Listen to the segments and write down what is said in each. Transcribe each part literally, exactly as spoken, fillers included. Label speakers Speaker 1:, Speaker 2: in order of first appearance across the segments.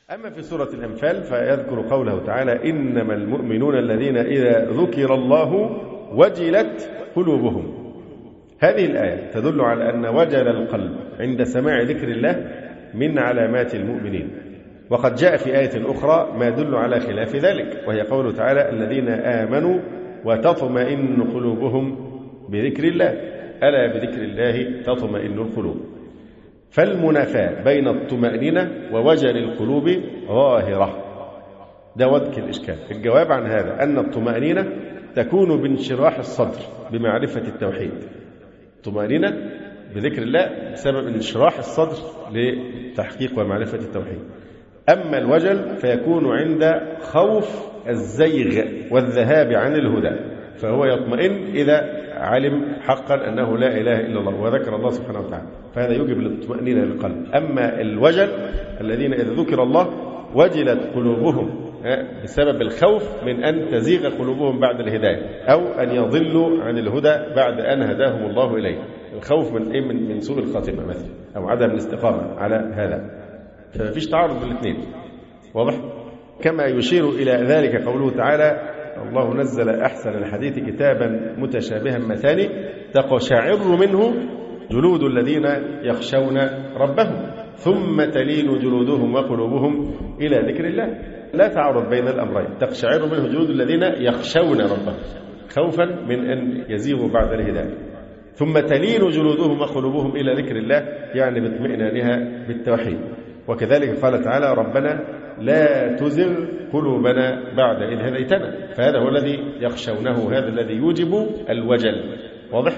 Speaker 1: أما في سورة الأنفال فيذكر قوله تعالى إنما المؤمنون الذين إذا ذكر الله وجلت قلوبهم. هذه الآية تدل على أن وجل القلب عند سماع ذكر الله من علامات المؤمنين. وقد جاء في آية أخرى ما يدل على خلاف ذلك، وهي قوله تعالى الذين آمنوا وتطمئن قلوبهم بذكر الله، ألا بذكر الله تطمئن القلوب. فالمنافاة بين الطمأنينة ووجل القلوب ظاهرة. ده وجه الإشكال. الجواب عن هذا أن الطمأنينة تكون بانشراح الصدر بمعرفة التوحيد. الطمأنينة بذكر الله بسبب انشراح الصدر لتحقيق ومعرفة التوحيد. أما الوجل فيكون عند خوف الزيغ والذهاب عن الهدى، فهو يطمئن إذا علم حقا أنه لا إله إلا الله وذكر الله سبحانه وتعالى، فهذا يوجب الاطمئنان للقلب. أما الوجل الذين إذا ذكر الله وجلت قلوبهم بسبب الخوف من أن تزيغ قلوبهم بعد الهداية أو أن يضلوا عن الهدى بعد أن هداهم الله إليه. الخوف من إيه؟ من من سوء الخاتمة مثلا أو عدم الاستقامة على هذا، فمفيش تعارض بين الاثنين. واضح؟ كما يشير إلى ذلك قوله تعالى الله نزل أحسن الحديث كتابا متشابها مثاني تقشعر منه جلود الذين يخشون ربهم ثم تلين جلودهم وقلوبهم إلى ذكر الله. لا تعارض بين الأمرين. تقشعر منه جلود الذين يخشون ربهم خوفا من أن يزيغوا بعد الهداية، ثم تلين جلودهم وقلوبهم إلى ذكر الله يعني باطمئنانها بالتوحيد. وكذلك قال تعالى ربنا لا تزغ قلوبنا بعد إذ هديتنا، فهذا هو الذي يخشونه، هذا الذي يوجب الوجل. واضح؟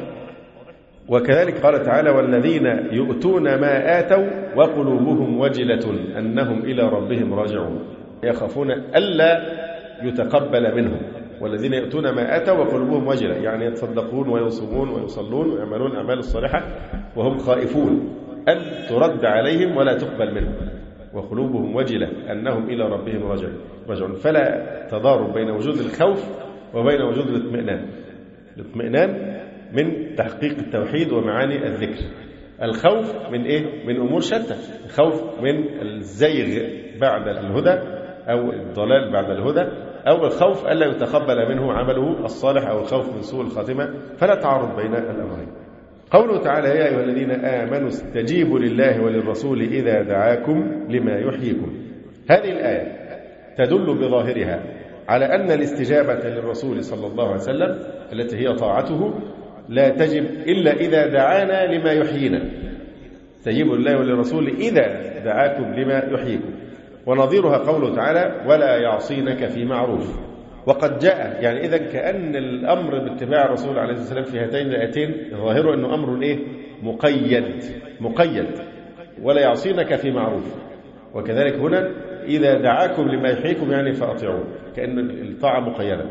Speaker 1: وكذلك قال تعالى والذين يؤتون ما آتوا وقلوبهم وجلة أنهم إلى ربهم راجعون، يخافون ألا يتقبل منهم. والذين يؤتون ما آتوا وقلوبهم وجلة يعني يتصدقون ويصومون ويصلون ويعملون الأعمال الصالحة وهم خائفون أن ترد عليهم ولا تقبل منهم، وقلوبهم وجلة أنهم إلى ربهم راجعون. فلا تضارب بين وجود الخوف وبين وجود الاطمئنان. الاطمئنان من تحقيق التوحيد ومعاني الذكر. الخوف من إيه؟ من أمور شتى. الخوف من الزيغ بعد الهدى أو الضلال بعد الهدى، أو الخوف ألا يتقبل منه عمله الصالح، أو الخوف من سوء الخاتمة. فلا تعارض بين الأمرين. قوله تعالى يا أيها الذين آمنوا استجيبوا لله وللرسول إذا دعاكم لما يحييكم. هذه الآية تدل بظاهرها على أن الاستجابة للرسول صلى الله عليه وسلم التي هي طاعته لا تجب إلا إذا دعانا لما يحيينا. استجيبوا لله وللرسول إذا دعاكم لما يحييكم. ونظيرها قوله تعالى ولا يعصينك في معروف. وقد جاء يعني إذا كأن الأمر باتباع الرسول عليه الصلاة والسلام في هاتين الآيتين ظاهره أنه أمر إيه؟ مقيد مقيد ولا يعصينك في معروف. وكذلك هنا إذا دعاكم لما يحييكم يعني فأطيعوه، كأن الطاعة مقيدة.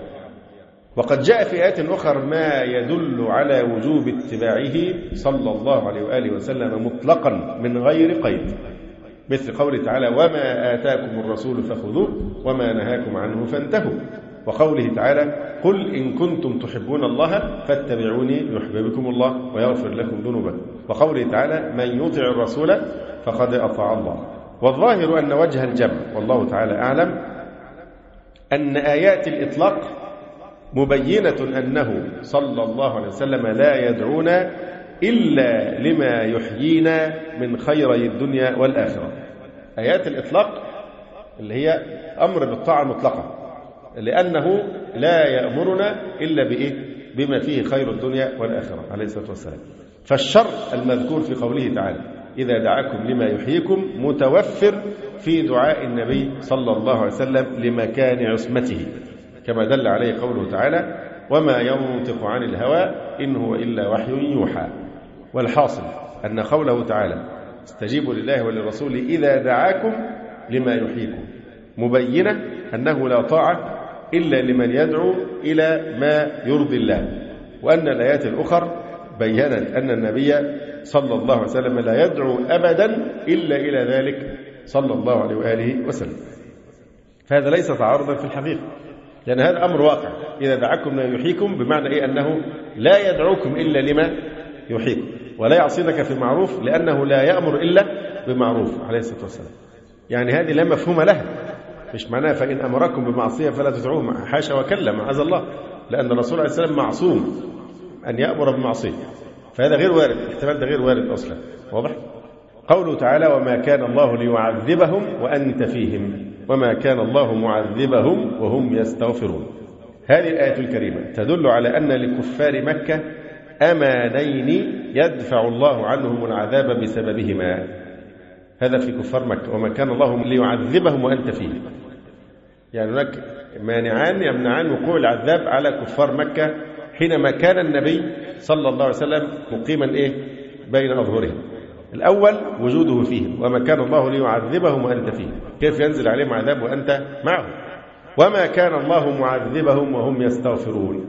Speaker 1: وقد جاء في آيات أخرى ما يدل على وجوب اتباعه صلى الله عليه وآله وسلم مطلقا من غير قيد، مثل قوله تعالى وما آتاكم الرسول فخذوه وما نهاكم عنه فانتهوا. وقوله تعالى قل إن كنتم تحبون الله فاتبعوني يحببكم الله ويغفر لكم ذنوبكم. وقوله تعالى من يطع الرسول فقد أطاع الله. والظاهر أن وجه الجمع والله تعالى أعلم أن آيات الإطلاق مبينة أنه صلى الله عليه وسلم لا يدعونا إلا لما يحيينا من خيري الدنيا والآخرة. آيات الإطلاق اللي هي أمر بالطاعة المطلقة، لأنه لا يأمرنا إلا بإيه؟ بما فيه خير الدنيا والآخرة عليه الصلاة والسلام. فالشرط المذكور في قوله تعالى إذا دعاكم لما يحييكم متوفر في دعاء النبي صلى الله عليه وسلم لمكان عصمته، كما دل عليه قوله تعالى وما ينطق عن الهوى إن هو إلا وحي يوحى. والحاصل أن قوله تعالى استجيبوا لله وللرسول إذا دعاكم لما يحييكم مبينة أنه لا طاعة إلا لمن يدعو إلى ما يرضي الله. وأن الآيات الأخرى بيّنت أن النبي صلى الله عليه وسلم لا يدعو أبدا إلا إلى ذلك صلى الله عليه وآله وسلم. فهذا ليس تعارضا في الحقيقة، لأن هذا أمر واقع. إذا دعاكم لا يحييكم بمعنى إيه؟ أنه لا يدعوكم إلا لما يحييكم، ولا يعصينك في معروف لأنه لا يأمر إلا بمعروف عليه الصلاة والسلام. يعني هذه لا مفهوم لها، مش معناها فإن أمركم بمعصية فلا تطيعوه، حاشا وكلا معاذ الله، لأن الرسول عليه السلام معصوم أن يأمر بمعصية، فهذا غير وارد، الاحتمال ده غير وارد أصلا. واضح؟ قوله تعالى وما كان الله ليعذبهم وأنت فيهم وما كان الله معذبهم وهم يستغفرون. هذه الآية الكريمة تدل على أن لكفار مكة أمانين يدفع الله عنهم العذاب بسببهما. هذا في كفار مكة، وما كان الله ليعذبهم وأنت فيهم، يعني هناك مانعان يمنعان وقوع العذاب على كفار مكة حينما كان النبي صلى الله عليه وسلم مقيما إيه بين أظهرهم. الأول وجوده فيهم، وما كان الله ليعذبهم وأنت فيهم، كيف ينزل عليهم عذاب وأنت معهم؟ وما كان الله معذبهم وهم يستغفرون.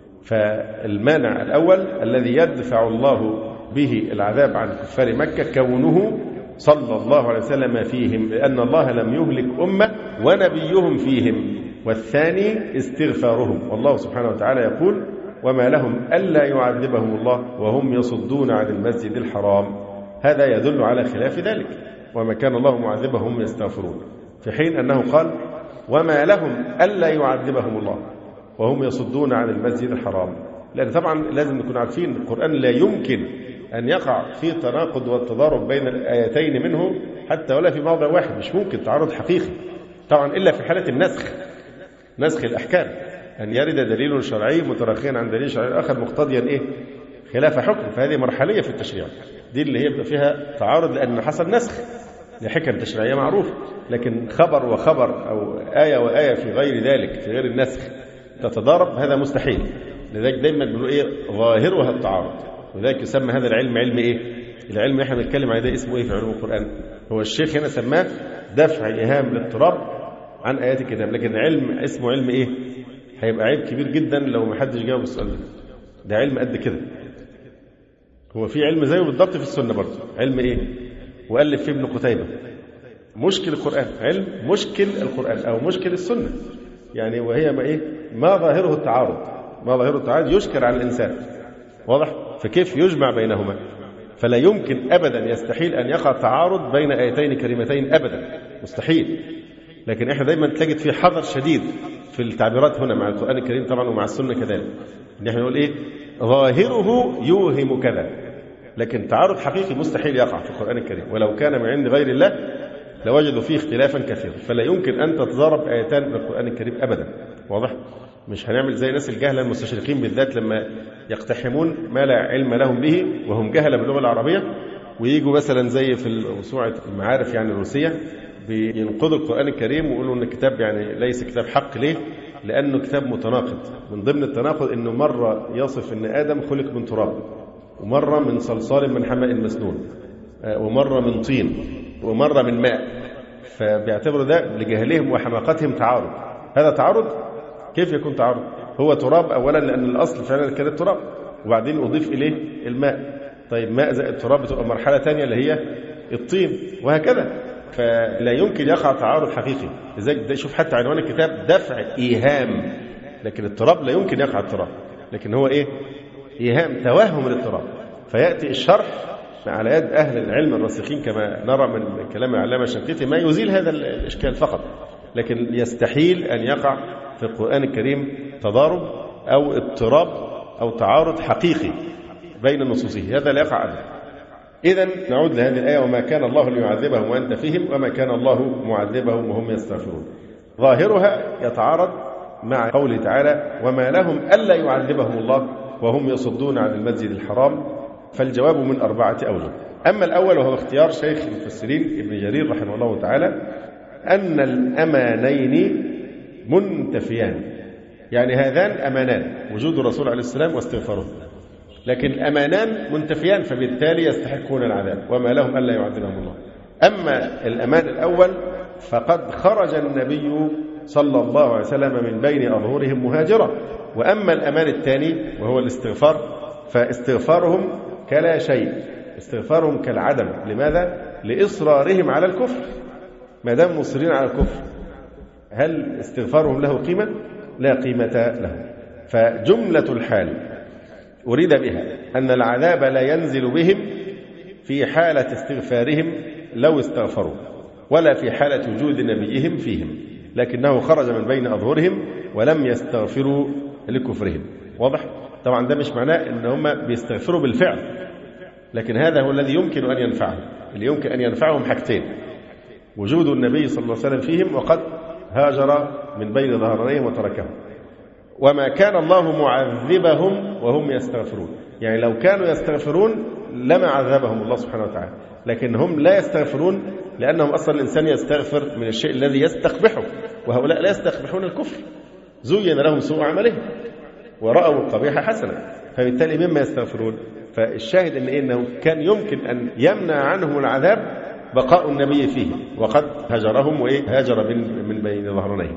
Speaker 1: فالمانع الأول الذي يدفع الله به العذاب عن كفار مكة كونه صلى الله عليه وسلم فيهم، لأن الله لم يهلك أمة ونبيهم فيهم. والثاني استغفارهم، والله سبحانه وتعالى يقول وما لهم ألا يعذبهم الله وهم يصدون عن المسجد الحرام. هذا يدل على خلاف ذلك، وما كان الله معذبهم يستغفرون، في حين أنه قال وما لهم ألا يعذبهم الله وهم يصدون عن المسجد الحرام. لأن طبعا لازم نكون عارفين القرآن لا يمكن أن يقع في تناقض والتضارب بين الآيتين منه حتى ولا في موضع واحد، مش ممكن تعارض حقيقي طبعا إلا في حالة النسخ، نسخ الأحكام، أن يرد دليل شرعي متراخيا عن دليل شرعي آخر مقتضيا إيه خلاف حكم، فهذه مرحلية في التشريع، دي اللي هي فيها تعارض لأن حصل نسخ لحكم تشريعية معروفة. لكن خبر وخبر أو آية وآية في غير ذلك في غير النسخ تتضارب، هذا مستحيل. لذلك دايما بنقول إيه ظاهرها التعارض، ولذلك يسمى هذا العلم علم إيه؟ العلم اللي احنا بنتكلم عليه ده اسمه إيه في علوم القرآن؟ هو الشيخ هنا سماه دفع إيهام الاضطراب عن آيات الكتاب، لكن علم اسمه علم إيه؟ هيبقى عيب كبير جدا لو ما حدش جاوب السؤال ده. ده علم قد كده. هو في علم زيه بالضبط في السنة برضه، علم إيه؟ وألف فيه ابن قتيبة مشكل القرآن، علم مشكل القرآن أو مشكل السنة، يعني وهي ما إيه؟ ما ظاهره التعارض، ما ظاهره التعارض يشكر على الإنسان. واضح؟ فكيف يجمع بينهما؟ فلا يمكن أبدا، يستحيل أن يقع تعارض بين آيتين كريمتين أبدا، مستحيل. لكن إحنا دايما تجد في حذر شديد في التعبيرات هنا مع القرآن الكريم طبعا ومع السنة كذلك، إن إحنا نقول إيه؟ ظاهره يوهم كذا، لكن تعارض حقيقي مستحيل يقع في القرآن الكريم، ولو كان من عند غير الله لوجدوا فيه اختلافا كثيرا. فلا يمكن أن تتضارب آيتان من القرآن الكريم أبدا. واضح؟ مش هنعمل زي ناس الجهلة المستشرقين بالذات لما يقتحمون ما لا علم لهم به وهم جهلة باللغة العربية، ويجوا مثلا زي في موسوعة المعارف يعني الروسية بينقضوا القرآن الكريم ويقولوا ان الكتاب يعني ليس كتاب حق. ليه؟ لأنه كتاب متناقض. من ضمن التناقض انه مرة يصف ان آدم خلق من تراب، ومرة من صلصال من حمأ مسنون، ومرة من طين، ومرة من ماء، فبيعتبروا ده لجهلهم وحماقتهم تعارض. هذا تعارض؟ كيف يكون تعارض؟ هو تراب أولا لأن الأصل فعلا كان التراب، وبعدين أضيف إليه الماء. طيب ماء زائد التراب بتبقى مرحلة تانية اللي هي الطين، وهكذا. فلا يمكن يقع تعارض حقيقي. لذلك شوف حتى عنوان الكتاب دفع إيهام، لكن التراب لا يمكن يقع التراب، لكن هو إيه؟ إيهام، توهم للتراب. فيأتي الشرح على يد أهل العلم الراسخين كما نرى من كلام العلامة الشنقيطي ما يزيل هذا الإشكال فقط، لكن يستحيل أن يقع في القرآن الكريم تضارب أو اضطراب أو تعارض حقيقي بين نصوصه، هذا لا يقع أبدا. إذن نعود لهذه الآية وما كان الله ليعذبهم وأنت فيهم وما كان الله معذبهم وهم يستغفرون. ظاهرها يتعارض مع قوله تعالى وما لهم ألا يعذبهم الله وهم يصدون عن المسجد الحرام، فالجواب من أربعة أوجه. أما الأول وهو اختيار شيخ المفسرين ابن جرير رحمه الله تعالى أن الأمانين منتفيان، يعني هذان أمانان، وجود الرسول عليه السلام واستغفاره، لكن الأمانان منتفيان فبالتالي يستحقون العذاب وما لهم ألا يعذبهم الله. أما الأمان الأول فقد خرج النبي صلى الله عليه وسلم من بين أظهرهم مهاجرا، وأما الأمان الثاني وهو الاستغفار فاستغفارهم كلا شيء، استغفارهم كالعدم. لماذا؟ لإصرارهم على الكفر. ما دام مصرين على الكفر هل استغفارهم له قيمة؟ لا قيمة له. فجملة الحال أريد بها أن العذاب لا ينزل بهم في حالة استغفارهم لو استغفروا، ولا في حالة وجود نبيهم فيهم، لكنه خرج من بين أظهرهم ولم يستغفروا لكفرهم. واضح؟ طبعا ده مش معناه ان هم بيستغفروا بالفعل، لكن هذا هو الذي يمكن أن ينفعهم. اللي يمكن أن ينفعهم حاجتين: وجود النبي صلى الله عليه وسلم فيهم وقد هاجر من بين ظهرانيهم وتركهم، وما كان الله معذبهم وهم يستغفرون. يعني لو كانوا يستغفرون لما عذبهم الله سبحانه وتعالى، لكن هم لا يستغفرون لأنهم أصلا الإنسان يستغفر من الشيء الذي يستقبحه، وهؤلاء لا يستقبحون الكفر، زين لهم سوء عملهم ورأوا القبيح حسنا، فبالتالي مما يستغفرون. فالشاهد إن إنه كان يمكن أن يمنع عنهم العذاب بقاء النبي فيه، وقد هجرهم وهاجر من بين ظهرانيهم.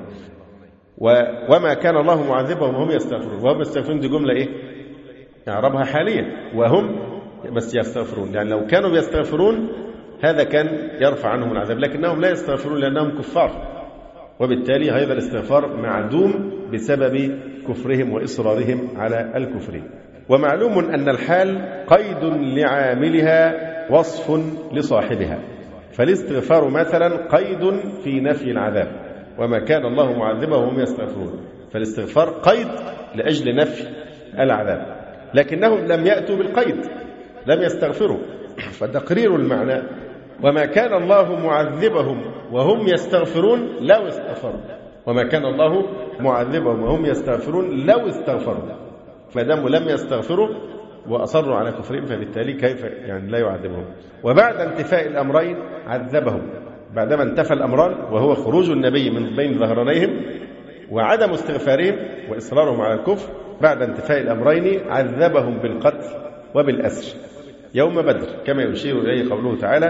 Speaker 1: وما كان الله معذبهم وهم يستغفرون، وهم يستغفرون دي جملة إيه؟ إعرابها حالية، وهم بس يستغفرون. يعني لو كانوا بيستغفرون هذا كان يرفع عنهم العذاب، لكنهم لا يستغفرون لأنهم كفار، وبالتالي هذا الاستغفار معدوم بسبب كفرهم وإصرارهم على الكفر. ومعلوم أن الحال قيد لعاملها وصف لصاحبها، فالاستغفار مثلا قيد في نفي العذاب، وما كان الله معذبهم وهم يستغفرون، فالاستغفار قيد لأجل نفي العذاب، لكنهم لم يأتوا بالقيد، لم يستغفروا. فتقرير المعنى: وما كان الله معذبهم وهم يستغفرون لو استغفروا، وما كان الله معذبهم وهم يستغفرون لو استغفروا. فدام لم يستغفروا وأصروا على كفرهم فبالتالي كيف يعني لا يعذبهم. وبعد انتفاء الأمرين عذبهم، بعدما انتفى الأمران وهو خروج النبي من بين ظهرانيهم وعدم استغفارهم وإصرارهم على الكفر، بعد انتفاء الأمرين عذبهم بالقتل وبالأسر يوم بدر، كما يشير إليه قوله تعالى: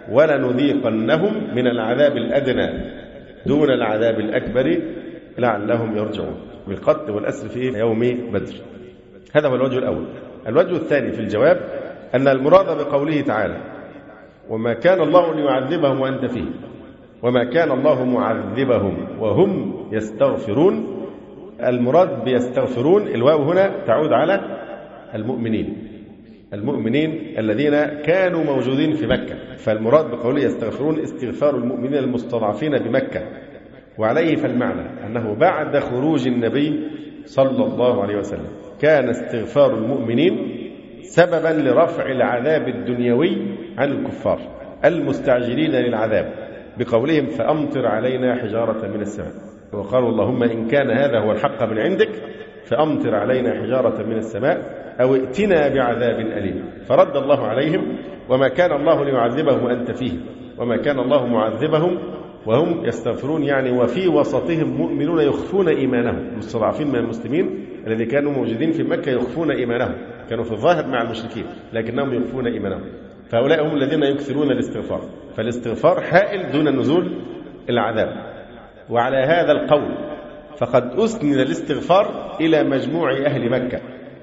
Speaker 1: ولنذيقنهم من العذاب الأدنى دون العذاب الأكبر لعلهم يرجعون، بالقتل والأسر في يوم بدر. هذا هو الوجه الأول. الوجه الثاني في الجواب أن المراد بقوله تعالى: وما كان الله ليعذبهم وأنت فيه، وما كان الله معذبهم وهم يستغفرون، المراد بيستغفرون الواو هنا تعود على المؤمنين، المؤمنين الذين كانوا موجودين في مكة. فالمراد بقوله يستغفرون استغفار المؤمنين المستضعفين بمكة، وعليه فالمعنى أنه بعد خروج النبي صلى الله عليه وسلم كان استغفار المؤمنين سببا لرفع العذاب الدنيوي عن الكفار المستعجلين للعذاب، بقولهم: فأمطر علينا حجارة من السماء. وقالوا: اللهم إن كان هذا هو الحق من عندك فأمطر علينا حجارة من السماء أو ائتنا بعذاب أليم. فرد الله عليهم: وما كان الله ليعذبهم وأنت فيه، وما كان الله معذبهم وهم يستغفرون. يعني وفي وسطهم مؤمنون يخفون إيمانهم، المستضعفين من المسلمين الذين كانوا موجودين في مكة يخفون إيمانهم، كانوا في الظاهر مع المشركين لكنهم يخفون إيمانهم، فهؤلاء هم الذين يكثرون الاستغفار. فالاستغفار حائل دون نزول العذاب. وعلى هذا القول فقد أسند الاستغفار إلى مجموع أهل مكة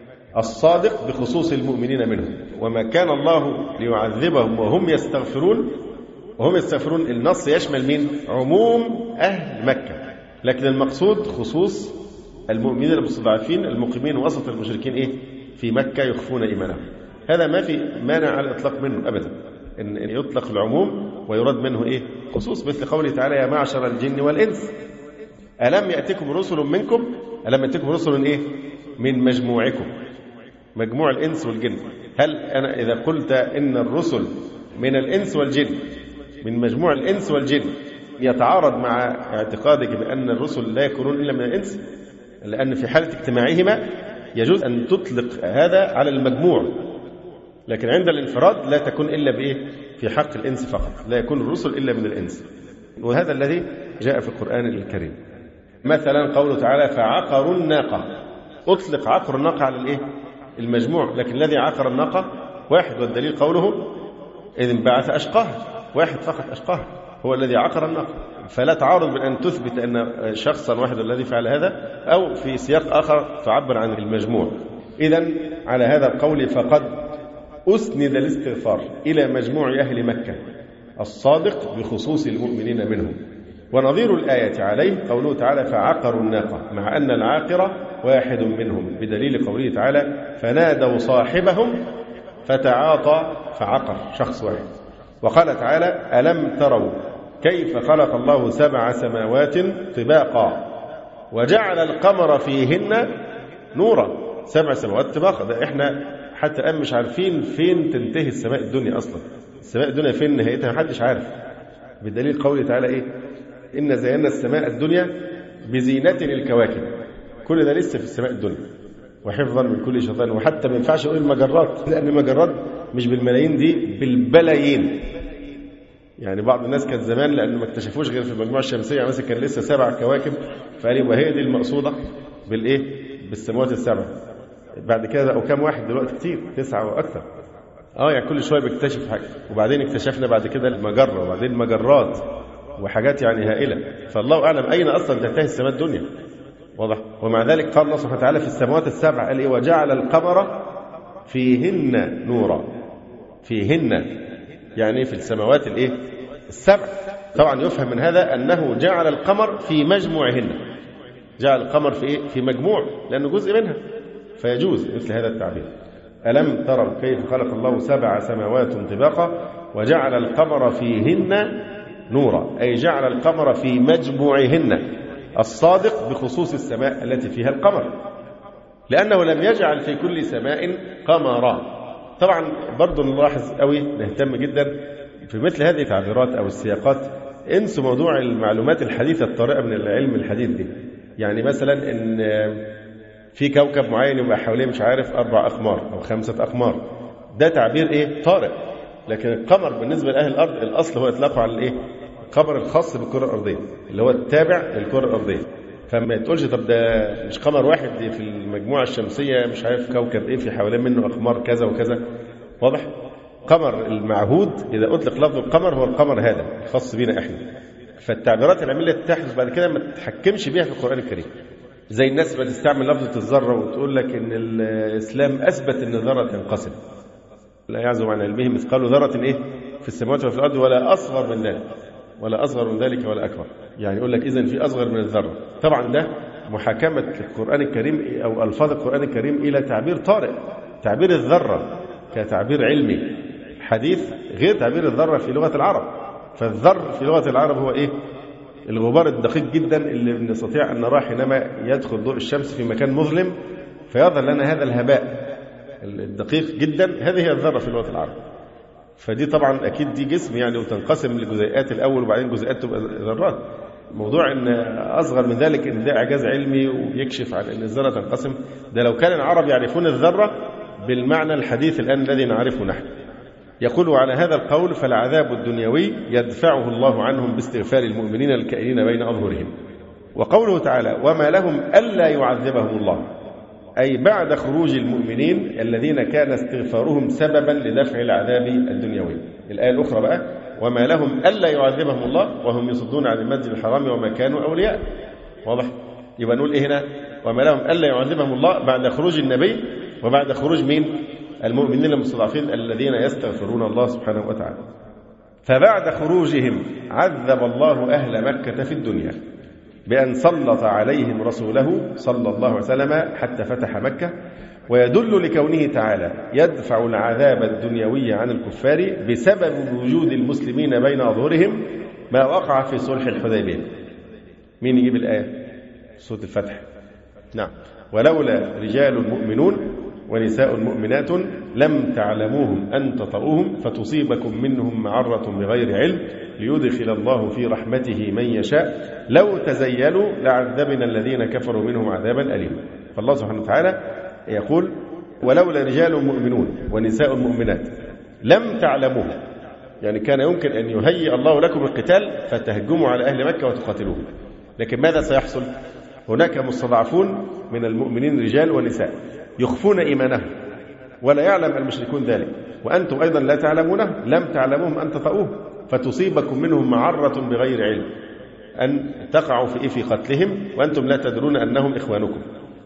Speaker 1: الصادق بخصوص المؤمنين منهم. وما كان الله ليعذبهم وهم يستغفرون، وهم يستغفرون النص يشمل من عموم أهل مكة، لكن المقصود خصوص المؤمنين المستضعفين المقيمين وسط المشركين إيه؟ في مكة يخفون إيمانهم. هذا ما في مانع على الإطلاق منه أبدا، إن يطلق العموم ويراد منه إيه؟ خصوص، مثل قوله تعالى: يا معشر الجن والإنس ألم يأتكم رسل منكم، ألم يأتكم رسل إيه؟ من مجموعكم، مجموع الإنس والجن. هل أنا إذا قلت إن الرسل من الإنس والجن، من مجموع الإنس والجن، يتعارض مع اعتقادك بأن الرسل لا يكونون إلا من الإنس؟ لأن في حالة اجتماعهما يجوز أن تطلق هذا على المجموع، لكن عند الانفراد لا تكون إلا بإيه؟ في حق الإنس فقط، لا يكون الرسل إلا من الإنس. وهذا الذي جاء في القرآن الكريم. مثلا قوله تعالى: فعقروا الناقة، أطلق عقر الناقة على الإيه؟ المجموع، لكن الذي عقر الناقة واحد، والدليل قوله: إذ انبعث أشقاها، واحد فقط أشقاها هو الذي عقر الناقة. فلا تعارض بين أن تثبت أن شخصا واحد الذي فعل هذا، أو في سياق آخر تعبر عن المجموع. إذن على هذا القول فقد أسند الاستغفار إلى مجموع أهل مكة الصادق بخصوص المؤمنين منهم. ونظير الآية عليه قوله تعالى: فعقروا الناقة، مع أن العاقر واحد منهم، بدليل قوله تعالى: فنادوا صاحبهم فتعاطى فعقر، شخص واحد. وقال تعالى: ألم تروا كيف خلق الله سبع سماوات طباقا وجعل القمر فيهن نورا. سبع سماوات طباقا، ده احنا حتى الآن مش عارفين فين تنتهي السماء الدنيا أصلا. السماء الدنيا فين نهايتها محدش عارف، بدليل قوله تعالى إيه؟ إن زينا السماء الدنيا بزينة للكواكب. كل ده لسه في السماء الدنيا، وحفظا من كل شيطان. وحتى ما ينفعش نقول المجرات، لأن المجرات مش بالملايين، دي بالبلايين. يعني بعض الناس كان زمان لأنه ما اكتشفوش غير في المجموعة الشمسية، يعني مثلا كان لسه سبع كواكب، فقال يبقى هي دي المقصودة بالإيه؟ بالسماوات السبع. بعد كده أو كام واحد دلوقتي؟ كتير، تسعة وأكثر. اه يعني كل شويه بيكتشف حاجه، وبعدين اكتشفنا بعد كده المجره، وبعدين المجرات، وحاجات يعني هائله. فالله اعلم اين اصلا تنتهي السماء الدنيا. واضح؟ ومع ذلك قال الله سبحانه وتعالى في السماوات السبع قال ايه؟ وجعل القمر فيهن نورا. فيهن يعني في السماوات الايه؟ السبع. طبعا يفهم من هذا انه جعل القمر في مجموعهن. جعل القمر في ايه؟ في مجموع، لانه جزء منها، فيجوز مثل هذا التعبير. ألم تروا كيف خلق الله سبع سماوات طباقا وجعل القمر فيهن نورا، أي جعل القمر في مجموعهن الصادق بخصوص السماء التي فيها القمر، لأنه لم يجعل في كل سماء قمرا. طبعا برضو نلاحظ قوي، نهتم جدا في مثل هذه التعبيرات أو السياقات. انسوا موضوع المعلومات الحديثة الطارئة من العلم الحديث دي. يعني مثلا إن في كوكب معين يبقى حواليه مش عارف أربع أقمار أو خمسة أقمار، ده تعبير إيه؟ طارئ. لكن القمر بالنسبة لأهل الأرض الأصل هو إطلاقه على الإيه؟ القمر الخاص بالكرة الأرضية اللي هو التابع للكرة الأرضية. فما تقولش طب ده مش قمر واحد في المجموعة الشمسية مش عارف كوكب إيه في حوالين منه أقمار كذا وكذا. واضح؟ قمر المعهود إذا أطلق لفظ القمر هو القمر هذا الخاص بنا إحنا. فالتعبيرات العلمية اللي تحدث بعد كده ما تتحكمش بيها في القرآن الكريم. زي الناس بتستعمل لفظة الذرة وتقول لك إن الإسلام أثبت إن الذرة تنقسم، لا يعزم عن علمه مثقال ذرة إيه في السماوات وفي الأرض ولا أصغر من ذلك ولا أصغر من ذلك ولا أكبر. يعني يقول لك إذن في أصغر من الذرة. طبعا ده محاكمة القرآن الكريم أو ألفاظ القرآن الكريم إلى تعبير طارئ. تعبير الذرة كتعبير علمي حديث غير تعبير الذرة في لغة العرب. فالذر في لغة العرب هو إيه؟ الغبار الدقيق جدا اللي نستطيع أن نراه حينما يدخل ضوء الشمس في مكان مظلم فيظهر لنا هذا الهباء الدقيق جدا. هذه هي الذرة في لغة العرب. فدي طبعا أكيد دي جسم يعني وتنقسم لجزيئات الأول وبعدين جزيئات تبقى ذرات. موضوع أن أصغر من ذلك أن ده إعجاز علمي ويكشف عن أن الذرة تنقسم، ده لو كان العرب يعرفون الذرة بالمعنى الحديث الآن الذي نعرفه نحن. يقول على هذا القول فالعذاب الدنيوي يدفعه الله عنهم باستغفار المؤمنين الكائنين بين أظهرهم. وقوله تعالى وما لهم ألا يعذبهم الله، أي بعد خروج المؤمنين الذين كان استغفارهم سببا لدفع العذاب الدنيوي. الآية الأخرى بقى وما لهم ألا يعذبهم الله وهم يصدون عن المسجد الحرام وما كانوا أولياء. واضح؟ يبقى نقول إيه هنا؟ وما لهم ألا يعذبهم الله بعد خروج النبي وبعد خروج مين؟ المؤمنين المستضعفين الذين يستغفرون الله سبحانه وتعالى. فبعد خروجهم عذب الله أهل مكة في الدنيا بأن سلط عليهم رسوله صلى الله عليه وسلم حتى فتح مكة. ويدل لكونه تعالى يدفع العذاب الدنيوي عن الكفار بسبب وجود المسلمين بين أظهرهم ما وقع في صلح الحديبية. مين يجيب الآية؟ سورة الفتح. نعم. ولولا رجال مؤمنون ونساء مؤمنات لم تعلموهم أن تطؤوهم فتصيبكم منهم معرة بغير علم ليدخل الله في رحمته من يشاء لو تزيلوا لعذبنا الذين كفروا منهم عذابا أليما. فالله سبحانه وتعالى يقول ولولا رجال مؤمنون ونساء مؤمنات لم تعلموهم، يعني كان يمكن أن يهيئ الله لكم القتال فتهجموا على أهل مكة وتقاتلوهم، لكن ماذا سيحصل؟ هناك مستضعفون من المؤمنين رجال ونساء يخفون إيمانهم ولا يعلم المشركون ذلك، وأنتم أيضا لا تعلمونه لم تعلموهم أن تطؤوه فتصيبكم منهم معرة بغير علم أن تقعوا في في قتلهم وأنتم لا تدرون أنهم إخوانكم.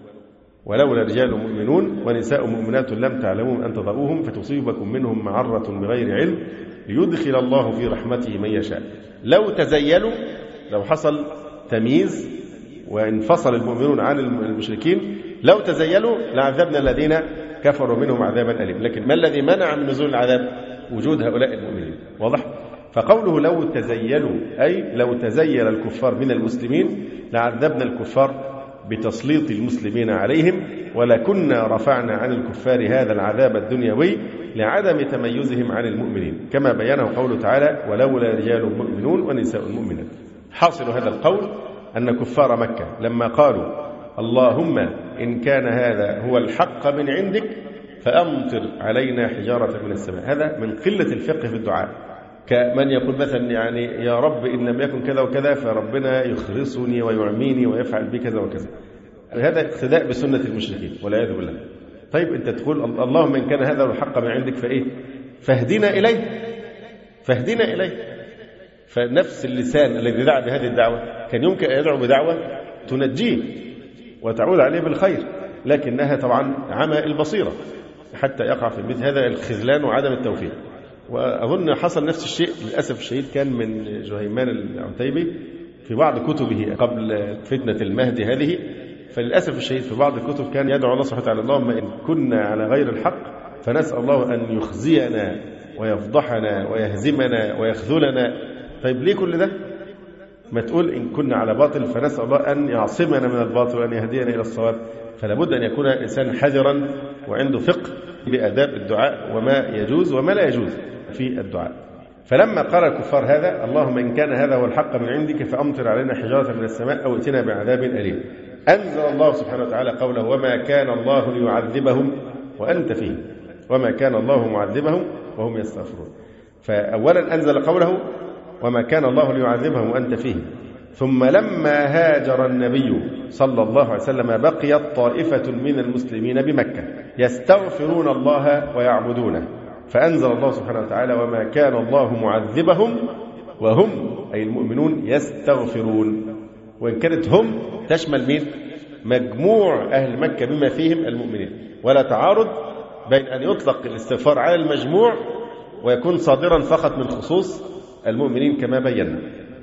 Speaker 1: ولولا رجال مؤمنون ونساء مؤمنات لم تعلموهم أن تطؤوهم فتصيبكم منهم معرة بغير علم ليدخل الله في رحمته من يشاء. لو تزيلوا، لو حصل تمييز وانفصل المؤمنون عن المشركين، لو تزيلوا لعذبنا الذين كفروا منهم عذابا أليم. لكن ما الذي منع من نزول العذاب؟ وجود هؤلاء المؤمنين. واضح؟ فقوله لو تزيلوا أي لو تزيل الكفار من المسلمين لعذبنا الكفار بتسليط المسلمين عليهم، ولكنا رفعنا عن الكفار هذا العذاب الدنيوي لعدم تميزهم عن المؤمنين، كما بينه قوله تعالى ولولا رجال مؤمنون ونساء مؤمنات. حاصل هذا القول أن كفار مكة لما قالوا اللهم إن كان هذا هو الحق من عندك فأمطر علينا حجارة من السماء، هذا من قلة الفقه في الدعاء، كمن يقول مثلا يعني يا رب إن لم يكن كذا وكذا فربنا يخرسني ويعميني ويفعل بي كذا وكذا. هذا اقتداء بسنة المشركين والعياذ بالله. طيب أنت تقول اللهم إن كان هذا الحق من عندك فإيه؟ فاهدنا إليه، فاهدنا إليه. فنفس اللسان الذي دعا بهذه الدعوة كان يمكن أن يدعو بدعوة تنجيه وتعود عليه بالخير، لكنها طبعا عمى البصيرة حتى يقع في مثل هذا الخذلان وعدم التوفيق. وأظن حصل نفس الشيء للأسف الشديد كان من جهيمان العتيبي في بعض كتبه قبل فتنة المهدي هذه، فللأسف الشديد في بعض الكتب كان يدعو الله سبحانه وتعالى اللهم إن كنا على غير الحق فنسأل الله أن يخزينا ويفضحنا ويهزمنا ويخذلنا. طيب ليه كل ده؟ ما تقول إن كنا على باطل فنسأل الله أن يعصمنا من الباطل وأن يهدينا إلى الصواب. فلا بد أن يكون الإنسان حذرا وعنده فقه بآداب الدعاء وما يجوز وما لا يجوز في الدعاء. فلما قال الكفار هذا اللهم إن كان هذا هو الحق من عندك فأمطر علينا حجارة من السماء أو ائتنا بعذاب أليم، أنزل الله سبحانه وتعالى قوله وما كان الله ليعذبهم وأنت فيهم، وما كان الله معذبهم وهم يستغفرون. فأولا أنزل قوله وما كان الله ليعذبهم وأنت فيهم، ثم لما هاجر النبي صلى الله عليه وسلم بقيت طائفة من المسلمين بمكة يستغفرون الله ويعبدونه، فأنزل الله سبحانه وتعالى وما كان الله معذبهم وهم أي المؤمنون يستغفرون. وإن كانت هم تشمل مين؟ مجموع أهل مكة بما فيهم المؤمنين، ولا تعارض بين أن يطلق الاستغفار على المجموع ويكون صادرا فقط من خصوص المؤمنين كما بينا.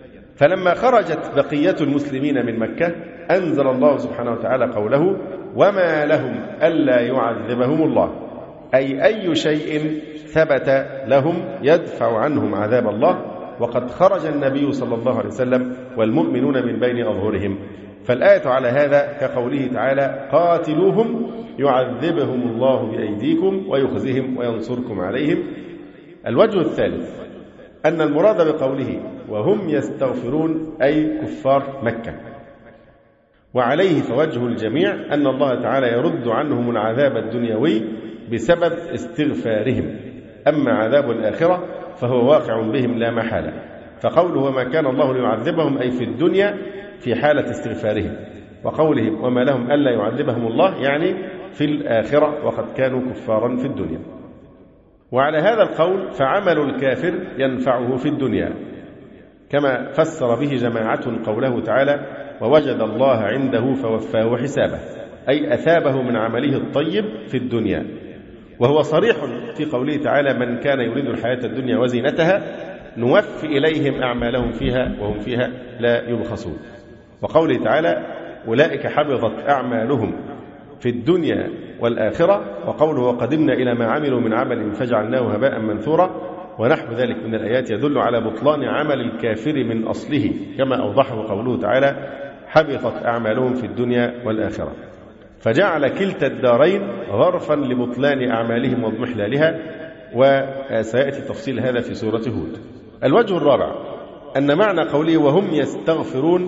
Speaker 1: فلما خرجت بقية المسلمين من مكة أنزل الله سبحانه وتعالى قوله وما لهم ألا يعذبهم الله، أي أي شيء ثبت لهم يدفع عنهم عذاب الله، وقد خرج النبي صلى الله عليه وسلم والمؤمنون من بين أظهرهم. فالآية على هذا كقوله تعالى قاتلوهم يعذبهم الله بأيديكم ويخزهم وينصركم عليهم. الوجه الثالث أن المراد بقوله وهم يستغفرون أي كفار مكة، وعليه فوجه الجميع أن الله تعالى يرد عنهم العذاب الدنيوي بسبب استغفارهم، أما عذاب الآخرة فهو واقع بهم لا محالة. فقوله وما كان الله ليعذبهم أي في الدنيا في حالة استغفارهم، وقولهم وما لهم ألا يعذبهم الله يعني في الآخرة وقد كانوا كفارا في الدنيا. وعلى هذا القول فعمل الكافر ينفعه في الدنيا، كما فسر به جماعة قوله تعالى ووجد الله عنده فوفاه حسابه، أي أثابه من عمله الطيب في الدنيا. وهو صريح في قوله تعالى من كان يريد الحياة الدنيا وزينتها نوفي إليهم أعمالهم فيها وهم فيها لا يبخسون. وقوله تعالى أولئك حبطت أعمالهم في الدنيا والآخرة، وقوله وقدمنا إلى ما عملوا من عمل فجعلناه هباء منثورا، ونحو ذلك من الآيات يدل على بطلان عمل الكافر من أصله، كما أوضحه قوله تعالى حبطت أعمالهم في الدنيا والآخرة، فجعل كلتا الدارين ظرفا لبطلان أعمالهم واضمحلالها، وسيأتي تفصيل هذا في سورة هود. الوجه الرابع أن معنى قوله وهم يستغفرون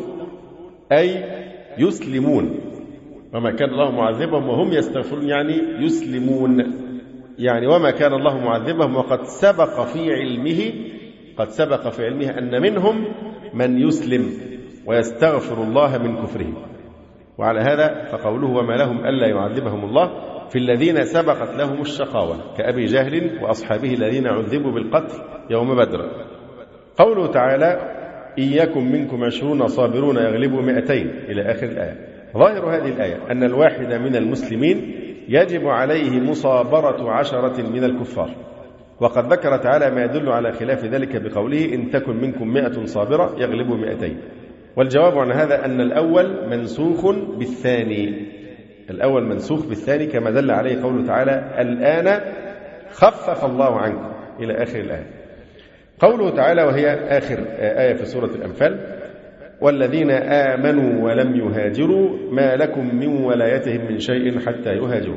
Speaker 1: أي يسلمون، وما كان الله معذبهم وهم يستغفرون يعني يسلمون، يعني وما كان الله معذبهم وقد سبق في علمه قد سبق في علمه أن منهم من يسلم ويستغفر الله من كفره. وعلى هذا فقوله وما لهم ألا يعذبهم الله في الذين سبقت لهم الشقاوة كأبي جهل وأصحابه الذين عذبوا بالقتل يوم بدر. قوله تعالى إن يكن منكم عشرون صابرون يغلبوا مئتين إلى آخر الآية. ظاهر هذه الآية أن الواحد من المسلمين يجب عليه مصابرة عشرة من الكفار، وقد ذكر تعالى ما يدل على خلاف ذلك بقوله إن تكن منكم مئة صابرة يغلبوا مئتين. والجواب عن هذا أن الأول منسوخ بالثاني، الأول منسوخ بالثاني كما دل عليه قوله تعالى الآن خفف الله عنكم إلى آخر الآية. قوله تعالى وهي آخر آية في سورة الأنفال: والذين آمنوا ولم يهاجروا ما لكم من ولايتهم من شيء حتى يهاجروا،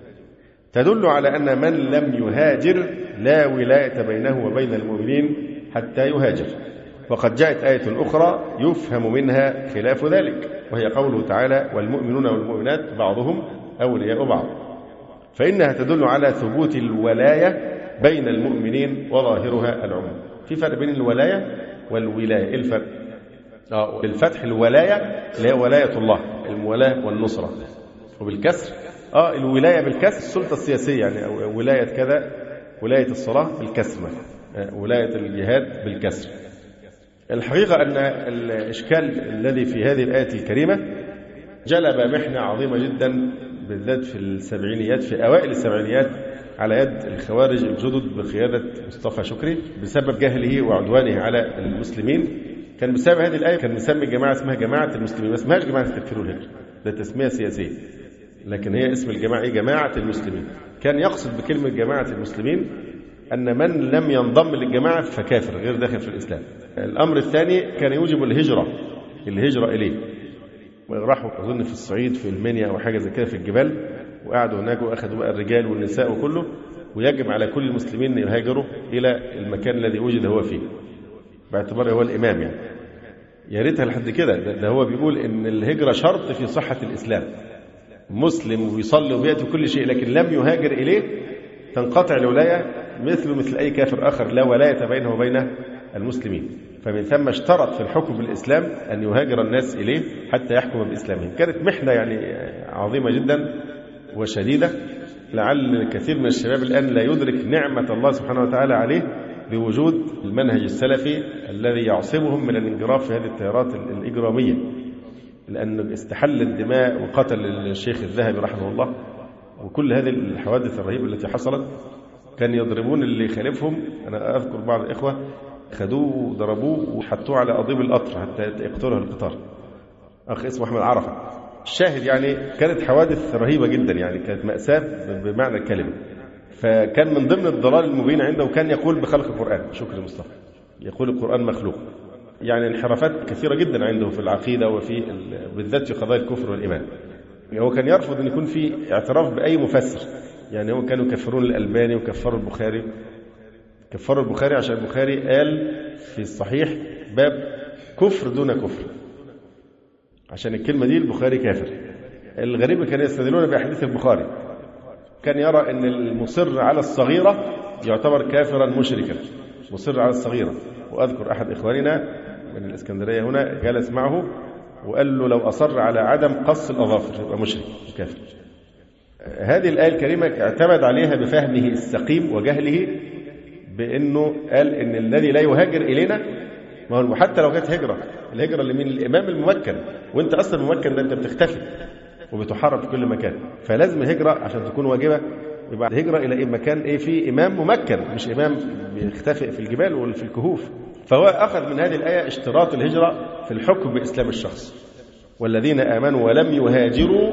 Speaker 1: تدل على أن من لم يهاجر لا ولاية بينه وبين المؤمنين حتى يهاجر. وقد جاءت آية أخرى يفهم منها خلاف ذلك، وهي قوله تعالى: والمؤمنون والمؤمنات بعضهم أولياء بعض، فإنها تدل على ثبوت الولاية بين المؤمنين وظاهرها العموم. في فرق بين الولاية والولاية. إيه الفرق؟ آه بالفتح الولاية اللي هي ولاية الله، المولاة والنصرة، وبالكسر آه الولاية بالكسر السلطة السياسية، يعني أو ولاية كذا، ولاية الصلاة بالكسر، آه ولاية الجهاد بالكسر. الحقيقة أن الإشكال الذي في هذه الآية الكريمة جلب محنة عظيمة جدا، بالذات في السبعينيات، في أوائل السبعينيات، على يد الخوارج الجدد بقيادة مصطفى شكري، بسبب جهله وعدوانه على المسلمين. كان بسبب هذه الآية كان مسمي جماعة اسمها جماعة المسلمين، ما اسمهاش جماعة التكفير والهجرة، ده تسمية سياسية، لكن هي اسم الجماعة إيه؟ جماعة المسلمين. كان يقصد بكلمة جماعة المسلمين أن من لم ينضم للجماعة فكافر غير داخل في الإسلام. الأمر الثاني كان يوجب الهجرة الهجرة إليه، راحوا أظن في الصعيد في المنيا أو حاجة زي كده في الجبال، وقعدوا هناك وأخذوا بقى الرجال والنساء وكله، ويجب على كل المسلمين أن يهاجروا إلى المكان الذي وجد هو فيه باعتباره هو الإمام. يعني يا ريتها لحد كده، ده, ده هو بيقول إن الهجرة شرط في صحة الإسلام، مسلم ويصلي وبيأتي كل شيء لكن لم يهاجر إليه تنقطع الولاية مثله مثل أي كافر آخر، لا ولاية بينه وبين المسلمين. فمن ثم اشترط في الحكم بالإسلام أن يهاجر الناس إليه حتى يحكم بإسلامهم. كانت محنة يعني عظيمة جدا وشديدة، لعل كثير من الشباب الآن لا يدرك نعمة الله سبحانه وتعالى عليه بوجود المنهج السلفي الذي يعصمهم من الانجراف في هذه التيارات الإجرامية، لأن استحل الدماء وقتل الشيخ الذهبي رحمه الله، وكل هذه الحوادث الرهيبة التي حصلت. كان يضربون اللي يخالفهم. أنا أذكر بعض الإخوة خدوه وضربوه وحطوه على قضيب القطر حتى يقتله القطار، أخ اسمه أحمد عرفة. الشاهد يعني كانت حوادث رهيبة جدا، يعني كانت مأساة بمعنى الكلمة. فكان من ضمن الضلال المبين عنده وكان يقول بخلق القرآن، شكرا مصطفى، يقول القرآن مخلوق. يعني انحرافات كثيرة جدا عنده في العقيدة وفي بالذات في قضايا الكفر والإيمان. هو كان يرفض أن يكون في اعتراف بأي مفسر، يعني هم كانوا يكفرون الألباني وكفروا البخاري. كفروا البخاري عشان البخاري قال في الصحيح باب كفر دون كفر، عشان الكلمة دي البخاري كافر. الغريب كانوا يستدلون بأحاديث البخاري، كان يرى أن المصر على الصغيرة يعتبر كافرا مشركا، مصر على الصغيرة. وأذكر أحد إخواننا من الإسكندرية هنا جلس معه وقال له لو أصر على عدم قص الأظافر يبقى مشرك وكافر. هذه الآية الكريمة اعتمد عليها بفهمه السقيم وجهله، بأنه قال إن الذي لا يهاجر إلينا، ما هو حتى لو كانت هجرة، الهجرة اللي من الإمام الممكن، وأنت أصلا ممكن ده أنت بتختفي وبتحارب في كل مكان، فلازم الهجرة عشان تكون واجبة يبقى الهجرة إلى مكان إيه فيه إمام ممكن، مش إمام بيختفي في الجبال ولا في الكهوف. فهو أخذ من هذه الآية اشتراط الهجرة في الحكم بإسلام الشخص. والذين آمنوا ولم يهاجروا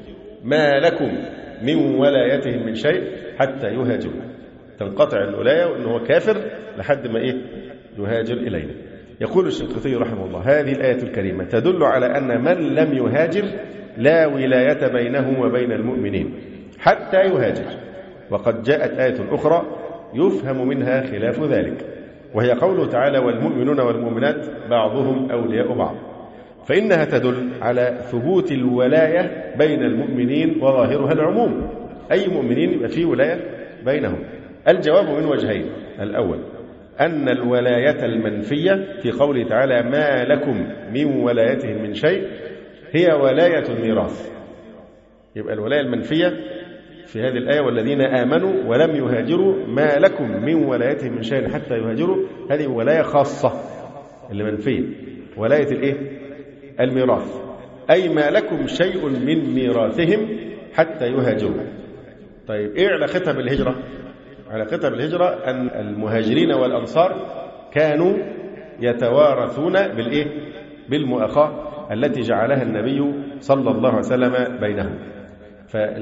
Speaker 1: ما لكم من ولايتهم من شيء حتى يهاجروا، تنقطع الولاية وأنه هو كافر لحد ما إيه يهاجر إلينا. يقول الشنقيطي رحمه الله: هذه الآية الكريمة تدل على أن من لم يهاجر لا ولاية بينه وبين المؤمنين حتى يهاجر. وقد جاءت آية أخرى يفهم منها خلاف ذلك، وهي قوله تعالى: والمؤمنون والمؤمنات بعضهم أولياء بعض، فإنها تدل على ثبوت الولاية بين المؤمنين وظاهرها العموم، أي مؤمنين يبقى فيه ولاية بينهم. الجواب من وجهين: الأول أن الولاية المنفية في قوله تعالى ما لكم من ولايتهم من شيء هي ولاية الميراث. يبقى الولاية المنفية في هذه الآية والذين آمنوا ولم يهاجروا ما لكم من ولايتهم من شيء حتى يهاجروا، هذه ولاية خاصة اللي منفية، ولاية الإيه؟ الميراث، أي ما لكم شيء من ميراثهم حتى يهاجروا. طيب إيه علاقتها بالهجرة؟ علاقتها بالهجرة أن المهاجرين والأنصار كانوا يتوارثون بالإيه؟ بالمؤاخاة التي جعلها النبي صلى الله عليه وسلم بينهم.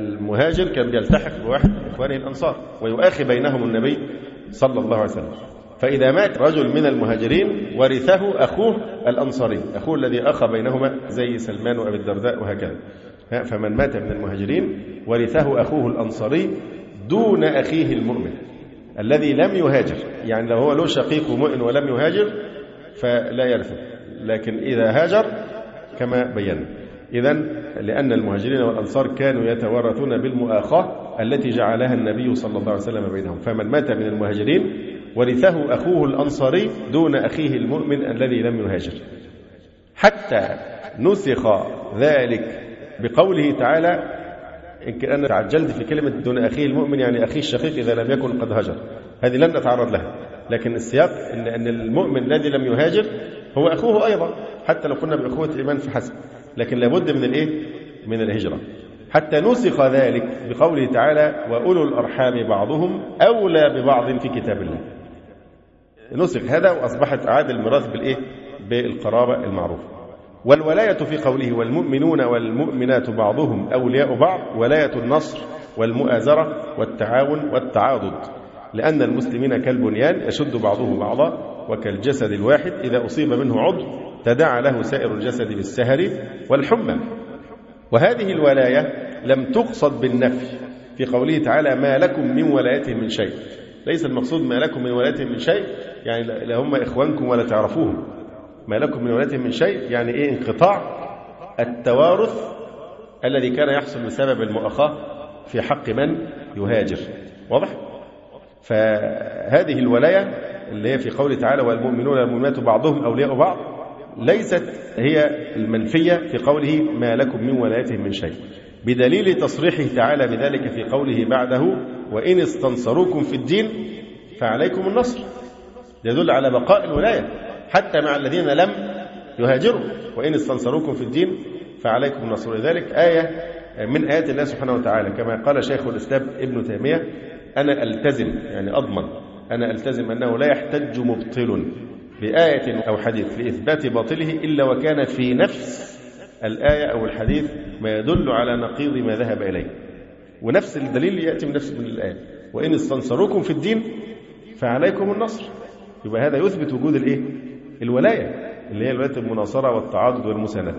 Speaker 1: فالمهاجر كان بيلتحق بواحد من إخوانه الأنصار ويؤاخي بينهم النبي صلى الله عليه وسلم. فإذا مات رجل من المهاجرين ورثه أخوه الأنصاري، أخوه الذي أخى بينهما زي سلمان وأبي الدرداء وهكذا. فمن مات من المهاجرين ورثه أخوه الأنصاري دون أخيه المؤمن الذي لم يهاجر، يعني لو هو له شقيق مؤمن ولم يهاجر فلا يرثه، لكن إذا هاجر كما بينا. إذن لأن المهاجرين والأنصار كانوا يتورثون بالمؤاخاة التي جعلها النبي صلى الله عليه وسلم بينهم، فمن مات من المهاجرين ورثه أخوه الأنصاري دون أخيه المؤمن الذي لم يهاجر، حتى نسخ ذلك بقوله تعالى. إن أنا تعجلت في كلمة دون أخيه المؤمن يعني أخيه الشقيق إذا لم يكن قد هاجر، هذه لن نتعرض لها، لكن السياق إن, أن المؤمن الذي لم يهاجر هو أخوه أيضا، حتى لو كنا بأخوة الإيمان فحسب، لكن لابد من الإيه؟ من الهجرة. حتى نسخ ذلك بقوله تعالى وأولو الأرحام بعضهم أولى ببعض في كتاب الله. نسخ هذا وأصبحت عاد الميراث بالإيه؟ بالقرابة المعروفة. والولاية في قوله والمؤمنون والمؤمنات بعضهم أولياء بعض ولاية النصر والمؤازرة والتعاون والتعاضد، لأن المسلمين كالبنيان يشد بعضه بعضا وكالجسد الواحد إذا أصيب منه عضو تداعى له سائر الجسد بالسهر والحمى. وهذه الولاية لم تقصد بالنفي في قوله تعالى ما لكم من ولايتهم من شيء، ليس المقصود ما لكم من ولايتهم من شيء يعني لا هم إخوانكم ولا تعرفوهم، ما لكم من ولايتهم من شيء يعني إيه؟ انقطاع التوارث الذي كان يحصل بسبب المؤاخاة في حق من يهاجر. واضح؟ فهذه الولاية اللي هي في قوله تعالى والمؤمنون والمؤمنات بعضهم أولياء بعض ليست هي المنفية في قوله ما لكم من ولايتهم من شيء، بدليل تصريحه تعالى بذلك في قوله بعده وإن استنصروكم في الدين فعليكم النصر، يدل على بقاء الولاية حتى مع الذين لم يهاجروا، وإن استنصروكم في الدين فعليكم النصر. لذلك آية من آيات الله سبحانه وتعالى كما قال شيخ الإسلام ابن تيمية أنا ألتزم يعني أضمن أنا ألتزم أنه لا يحتج مبطل بآية أو حديث لإثبات باطله إلا وكان في نفس الآية أو الحديث ما يدل على نقيض ما ذهب إليه، ونفس الدليل يأتي من نفس من الآية وإن استنصروكم في الدين فعليكم النصر. يبقى هذا يثبت وجود الإيه؟ الولاية اللي هي ولاية المناصرة والتعاضد والمساندة.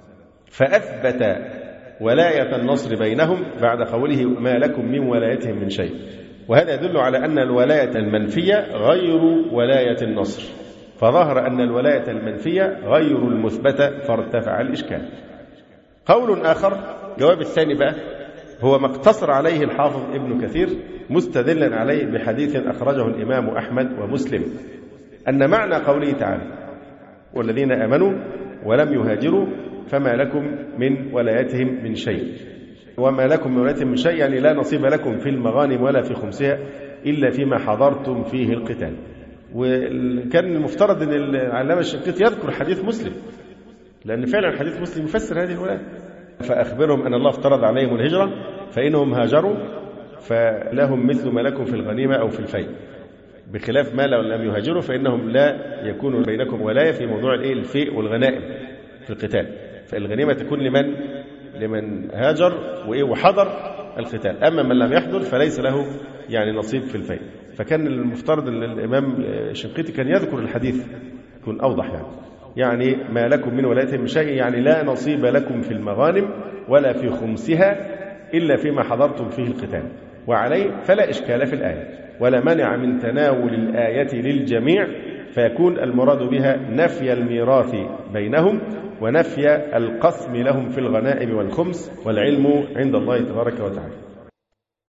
Speaker 1: فأثبت ولاية النصر بينهم بعد قوله ما لكم من ولايتهم من شيء، وهذا يدل على أن الولاية المنفية غير ولاية النصر، فظهر أن الولاية المنفية غير المثبتة فارتفع الإشكال. قول آخر جواب الثاني بقى هو ما اقتصر عليه الحافظ ابن كثير مستدلا عليه بحديث أخرجه الإمام أحمد ومسلم أن معنى قوله تعالى والذين آمنوا ولم يهاجروا فما لكم من ولايتهم من شيء، وما لكم من ولايتهم من شيء يعني لا نصيب لكم في المغانم ولا في خمسها إلا فيما حضرتم فيه القتال. وكان المفترض أن العلامة الشنقيطي يذكر حديث مسلم، لأن فعلا حديث مسلم يفسر هذه الولاية. فأخبرهم أن الله افترض عليهم الهجرة فإنهم هاجروا فلهم مثل ما لكم في الغنيمة أو في الفيء، بخلاف ما لو لم يهاجروا فإنهم لا يكون بينكم ولاية في موضوع الفيء والغنائم في القتال، فالغنيمة تكون لمن لمن هاجر وحضر القتال، أما من لم يحضر فليس له يعني نصيب في الفيء. فكان المفترض أن الإمام الشنقيطي كان يذكر الحديث يكون أوضح، يعني يعني ما لكم من ولايتهم من شيء يعني لا نصيب لكم في المغانم ولا في خمسها إلا فيما حضرتم فيه القتال، وعليه فلا إشكال في الآية ولا منع من تناول الآية للجميع، فيكون المراد بها نفي الميراث بينهم ونفي القسم لهم في الغنائم والخمس، والعلم عند الله تبارك وتعالى.